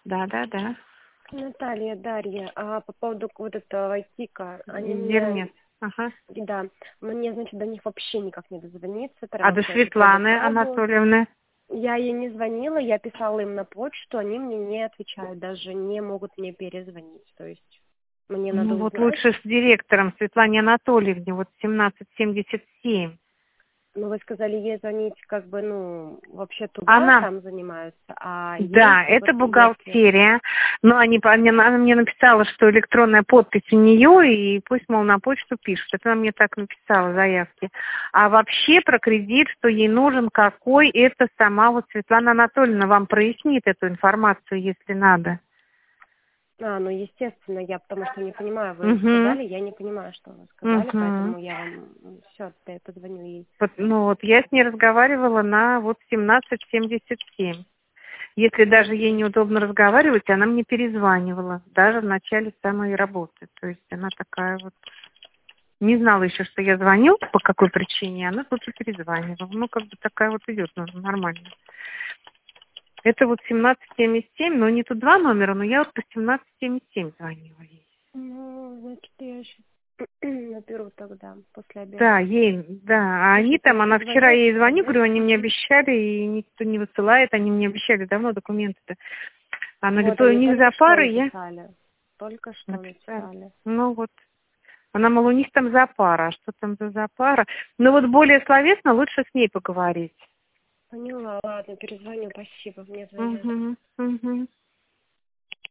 Да. Наталья, Дарья, по поводу вот этого ТИКа, они Вернет. мне, Ага. да, мне, значит, до них вообще никак не дозвониться, А до трансфер Светланы сразу. Анатольевны? Я ей не звонила, я писала им на почту, они мне не отвечают, даже не могут мне перезвонить, то есть мне надо Ну вот узнать. лучше с директором Светлане Анатольевне, вот 1777. Ну, вы сказали ей звонить, как бы, ну, вообще туда, Она, там занимаются, а ей, да, как бы, это если... бухгалтерия, но она мне написала, что электронная подпись у нее, и пусть, мол, на почту пишет. Это она мне так написала в заявке. А вообще про кредит, что ей нужен какой, это сама вот Светлана Анатольевна вам прояснит эту информацию, если надо. Ну, естественно, я потому что не понимаю, вы Угу. сказали, я не понимаю, что вы сказали, Угу. поэтому я вам все, я позвоню ей. Ну вот я с ней разговаривала на вот 1777. Если даже ей неудобно разговаривать, она мне перезванивала, даже в начале самой работы. То есть она такая вот, не знала еще, что я звоню, по какой причине, она тут и перезванивала. Ну, как бы такая вот идет, нормально. Это вот 1777, но не тут два номера, но я вот по 1777 звонила ей. Ну, значит, я сейчас наберу тогда, после обеда. Да, ей, да. А они Слушайте, там, я она вчера позвоню ей после звоню, обеда. говорю, они мне обещали, и никто не высылает, они мне обещали давно документы-то. Она говорит, Вот ой, у они них только что запары, я написали. Только что написала. написали. Ну вот. Она, мол, у них там запара. А что там за запара? Ну вот более словесно лучше с ней поговорить. Поняла, ладно, перезвоню, спасибо, мне звонят. Угу.